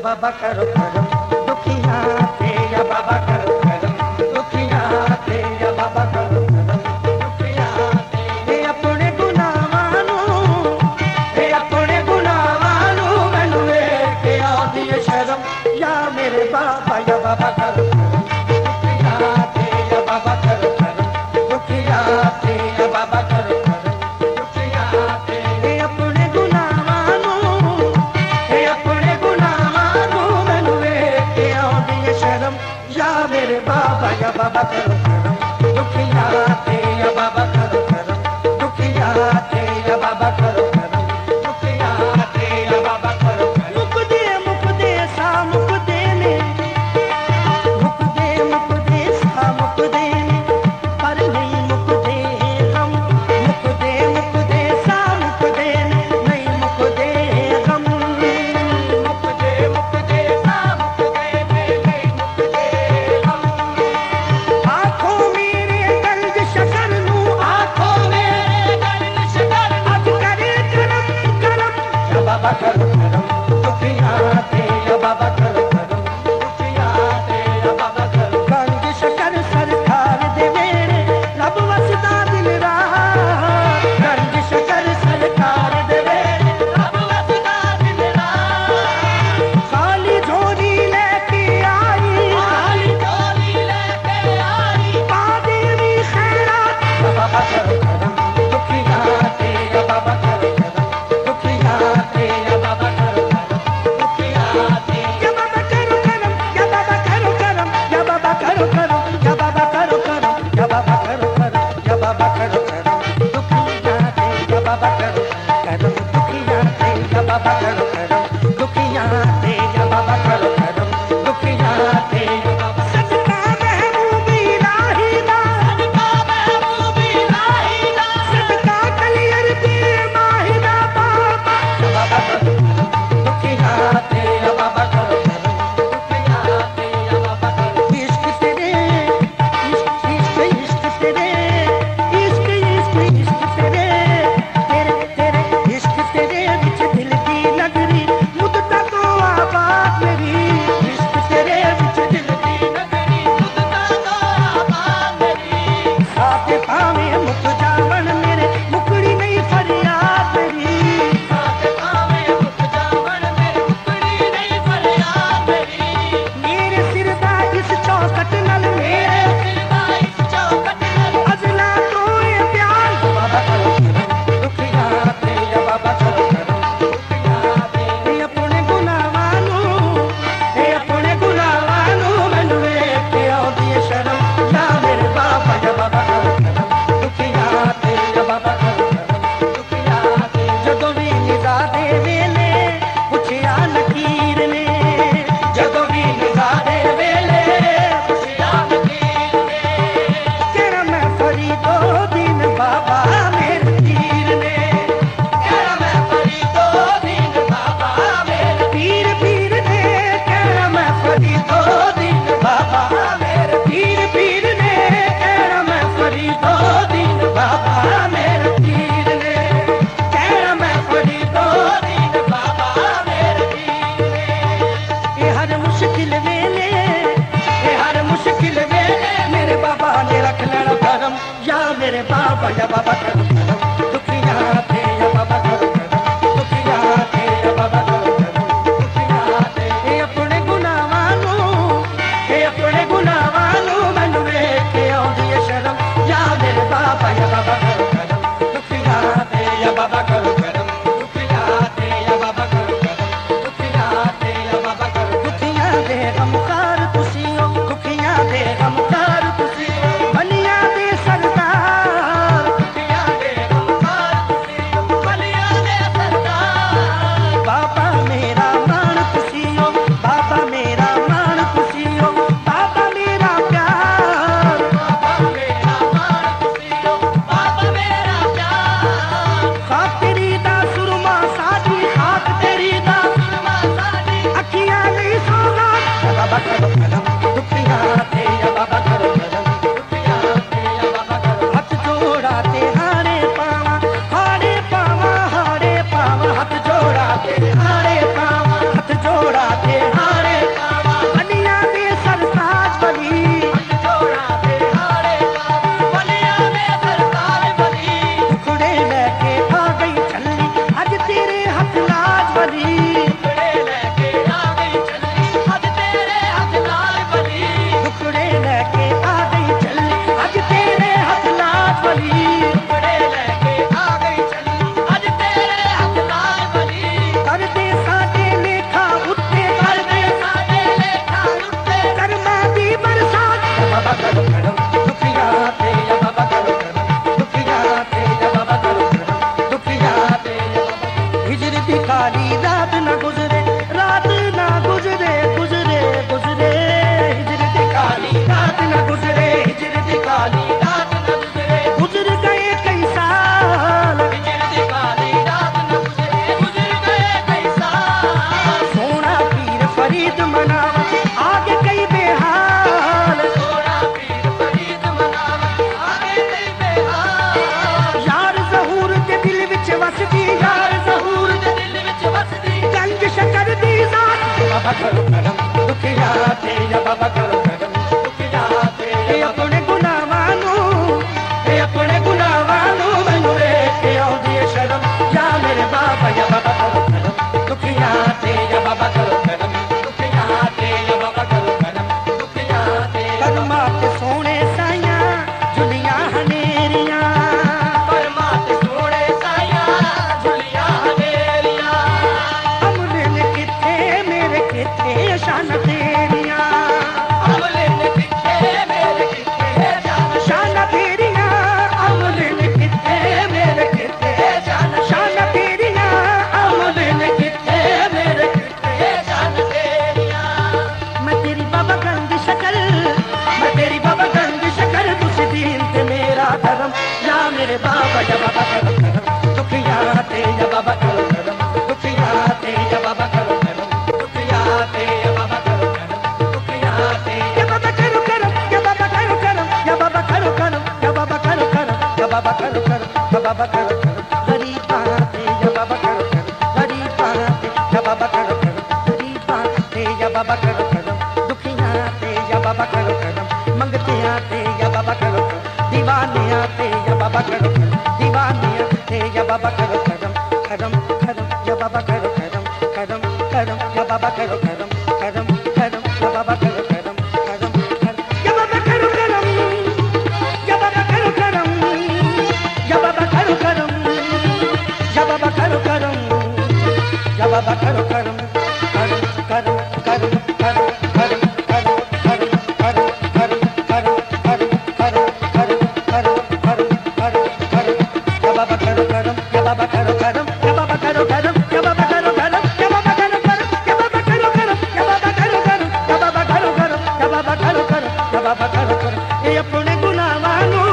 बाबा करो करम दुखिया ते या बाबा करो करम दुखिया ते या बाबा करो करम दुखिया ते अपने गुनाहां नू मैनू वेख के आउंदी है शर्म या मेरे बाबा या बाबा करो करम दुखिया ते या बाबा करो करम दुखिया ते या बाबा करो करम दुखिया ते अपने गुनाहां नू मैनू वेख के आउंदी है शर्म या मेरे बाबा या बाबा करो करम दुखिया ते या बाबा करो करम दुखिया ते या बाबा करो करम दुखिया ते या बाबा करो करम मुकदे सा मुकदे ने मुकदे सा मुकदे ने पर नहीं मुकदे गम मुकदे सा मुकदे ने नहीं मुकदे गम मुकदे सा मुकदे ने नहीं मुकदे गम आंखों मेरे गंज शकर नू आंखों मेरे गंज शकर अब करे करम करम या बाबा करो करम दुखिया ते या बाबा करो करम दुखिया ते या बाबा करो गंज शकर सरकार दे मेरे रब वसदा दिन रात गंज शकर सरकार दे मेरे रब वसदा दिन रात खाली झोली लेके आई पा देवी खैरात या बाबा करो करम दुखिया ते या बाबा करो करम दुखिया ते या बाबा करो करम दुखिया ते या बाबा करो करम या बाबा करो करम या बाबा करो करम या बाबा करो करम या बाबा करो करम या बाबा करो करम दुखिया ते या बाबा करो करम दुखिया ते या बाबा करो करम दुखिया ते या बाबा करो करम दुखिया ते या बाबा सदका महबूबी इलाही दा सदका कलियर दे माहिदा बाबा या बाबा करो करम दुखिया ते या बाबा करो करम दुखिया ते या बाबा करो इश्क तेरे इश्क तेरे इश्क तेरे तेरे इश्क तेरे विच दिल दी नगरी मुद्दा तो आबाद मेरी इश्क तेरे विच दिल दी नगरी मुद्दा तो आबाद मेरी साथे भावें मुक जावन मेरे मुकड़ी नहीं फरियाद मेरी साथे भावें मुक जावन मेरे मुकड़ी नहीं फरियाद मेरी मेरे सिर दा इस चौकट नाल मेरे सिर दा इस चौकट नाल अजला तो ये प्यार बाबा करो करम दुखिया ते या बाबा करो करम दुखिया ते अपने गुनाहां नू मैनू वेख के आउंदी है शर्म या मेरे बाबा या बाबा करो करम दुखिया ते या बाबा करो करम दुखिया ते जदों भी निगाह दे वेले पुछया नकीर ने जदों भी निगाह दे वेले पुछया नकीर ने तेरा मैं फरीदो दीन बाबा मेरे पीर ने तेरा मैं फरीदो दीन बाबा मेरे पीर ने तेरा मैं फरीदो दीन बाबा मेरे पीर ने तेरा मैं फरीदो दीन बाबा मेरे पीर ने तेरा मैं फरीदो दीन बाबा मेरे पीर ने ये हर मुश्किल वेले मेरे बाबा ने रख लेना करम या मेरे बाबा या बाबा करो करम दुखिया ते या बाबा करो करम दुखिया ते या बाबा करो करम दुखिया ते अपने गुनाहां नू मैनू वेख के आउंदी है शर्म या मेरे बाबा या बाबा करो करम दुखिया ते या बाबा करो करम दुखिया ते या बाबा करो करम दुखिया ते या बाबा करो दुखिया दे गमखार तुसी हो दुखिया दे गमखार तुसी बनिया दे सरदार दुखिया दे काली रात ना गुजरे, रात ना गुजरे, गुजरे गुजरे हिजर दी काली रात ना गुजरे, हिजर दी काली रात ना गुजरे। गुजर गए कई साल, हिजर दी काली रात ना गुजरे, गुजर गए कई साल। सोना पीर फरीद मनावा आगे कई बेहाल, सोना पीर फरीद मनावा आगे कई बेहाल। यार ज़हूर दे दिल विच वसदी, यार ज़हूर दे दिल विच वसदी गंज शकर दी ज़ात। बाबा करो करम दुखिया ते, या बाबा करो करम दुखिया ते। अपने गुनाहां नूं, अपने गुनाहां नूं मैनूं वेख के आउंदी है शर्म। या मेरे बाबा, या बाबा करो करम दुखिया ते, या बाबा करो करम दुखिया ते, या बाबा करो करम दुखिया ते। कदमां ते सोहणे साइयां जुलियां हनेरियां, कदमां ते सोहणे साइयां जुलियां हनेरियां। अमले ने किथे मेरे किथे शान तेरियां, अमले ने किथे मेरे किथे शान तेरियां, अमले ने किथे मेरे किथे शान तेरियां, अमले ने किथे मेरे किथे शान तेरियां। मैं तेरी बाबा गंद शक्ल, मैं तेरी बाबा गंद शक्ल, तुझ दीन ते मेरा धर्म। या मेरे बाबा, या बाबा करो करम दुखिया ते, या बाबा करो करम दुखिया ते, या बाबा करो करम दुखिया ते, या बाबा करो करम दुखिया ते। या बाबा करो करम, या बाबा करो करम, या बाबा करो करम, या बाबा करो करम, या बाबा करो करम, या बाबा करो करम। गरीबां ते या बाबा करो करम, गरीबां ते या बाबा करो करम, गरीबां ते या बाबा करो करम, दुखियां ते या बाबा करो करम, मंगतियां ते या बाबा करो करम, दीवानियां ते या बाबा करो करम, दीवानियां ते या बाबा करो करम। करम करम या बाबा करो करम, करम करम या बाबा करो करम, करम करम या बाबा करो करम, करम करम या बाबा करो करम, या बाबा करो करम, या बाबा करो करम, या बाबा करो करम, या बाबा करो करम। करम करम करम करम करम करम करम करम करम करम करम करम करम करम करम करम करम या बाबा करो करम, या बाबा करो करम, या बाबा करो करम, या बाबा करो करम, या बाबा करो करम, या बाबा करो करम, या बाबा करो करम, या बाबा करो करम, या बाबा करो करम, या बाबा करो करम। ए अपने गुनाहां नूं,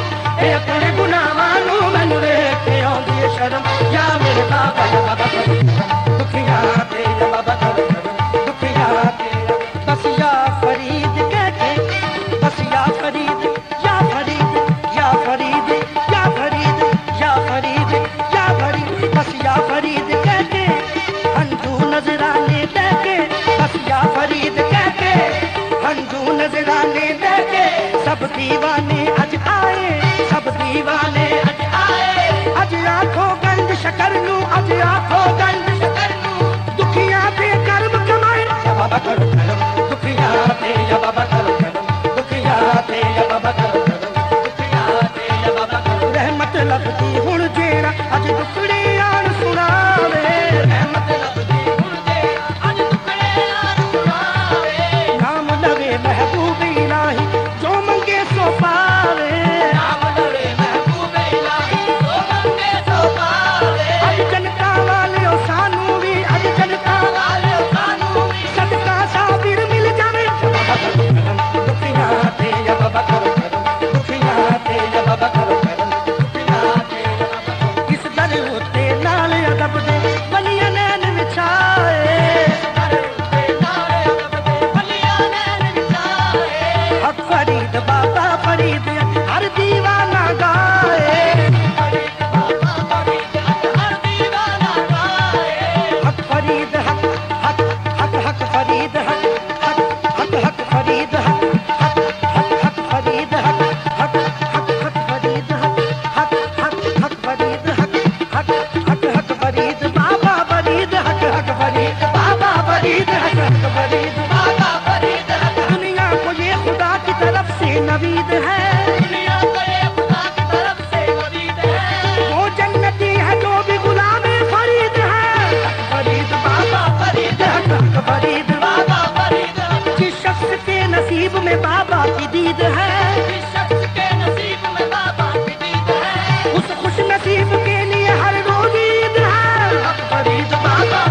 ए अपने गुनाहां नूं मैनूं वेख के आउंदी है शर्म। या मेरे बाबा, या बाबा करो करम दुखिया ते, या बाबा करो करम दुखिया ते। बस या फरीद कह के, बस या फरीद, या फरीद, या फरीद, या फरीद, या फरीद, या फरीद, बस या फरीद कह के हंझू नजराने दे के, बस या फरीद कह के हंझू नजराने दे के। सब दीवाने अज आए, सब दीवाने अज आए, अज आखो गंज शकर नूं, अज आखो गंज शकर नूं, दुखिया ते कर्म कमाए। या बाबा करो करम दुखिया ते, या बाबा करो करम दुखिया ते, या बाबा करो करम दुखिया ते, या बाबा करो। रहमत लभदी हुण जेड़ा अज दुखड़े आन सुनावे, रहमत लभदी हुण जेड़ा अज दुखड़े आन सुनावे। नाम लवे महबूब इलाही जो मंगे सो पावे, नाम लवे महबूब इलाही जो मंगे सो पावे। अज जनता वाले सानू भी, अज जनता वाले सानू भी सदका साबिर मिल जावे। या बाबा करो करम दुखिया ते, या बाबा करो करम दुखिया ते, या बाबा करो करम दुखिया ते, या बाबा करो। इस दर उत्ते नाल अदब दे बलियां नैन विछाए, दर उत्ते नाल अदब दे बलियां नैन विछाए। हक फरीद बाबा फरीद हर दीवाना गाए, फरीद बाबा फरीद हर दीवाना गाए। हक फरीद हक हक हक हक फरीद हक हक हक हक फरीद हक हक हक हक फरीद हक हक हक हक फरीद हक हक हक हक फरीद हक हक हक हक फरीद बाबा फरीद हक हक फरीद बाबा फरीद हक हक फरीद बाबा फरीद हक। दुनिया को ये खुदा की तरफ से नवीद है, दुनिया को ये खुदा की तरफ से नवीद है। वो जन्नती है जो भी गुलाम फरीद है, हक फरीद बाबा फरीद हक हक फरीद बाबा फरीद हक। जिस शख्स के नसीब में बाबा की दीद है, जिस शख्स के नसीब में बाबा की दीद है, उस खुश नसीब के लिए हर रोज ईद है। हक फरीद बाबा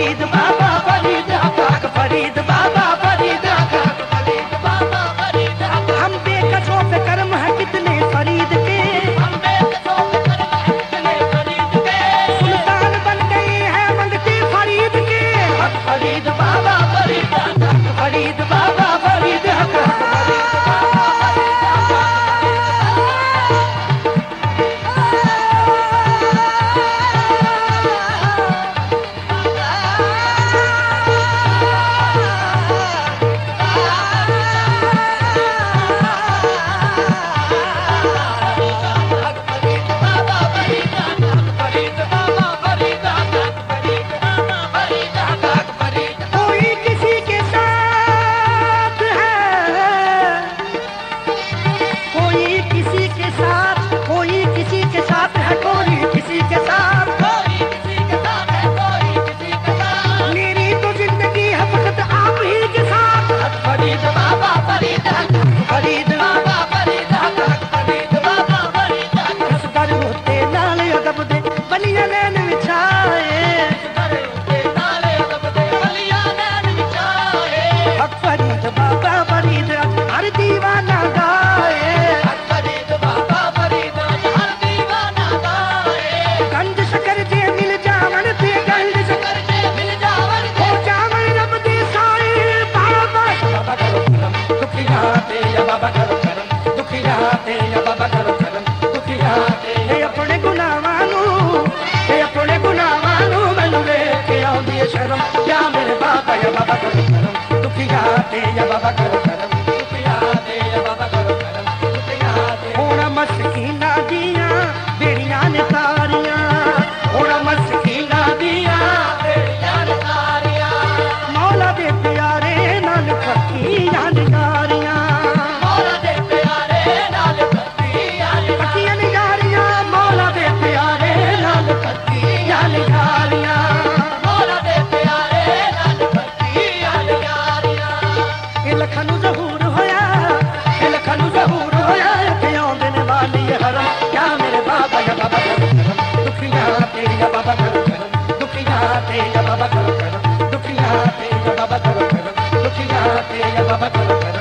फरीद बाबा फरीद हक फरीद बाबा फरीद हक फरीद बाबा फरीद हक। हम बेकसों पे कर्म है कितने फरीद के, हम बेकसों पे कर्म है कितने फरीद के। सुल्तान बन गए हैं मंगते फरीद के, हक फरीद बाबा फरीद हक फरीद बाबा फरीद हक फरीद बाबा फरीद हक। बाबा करो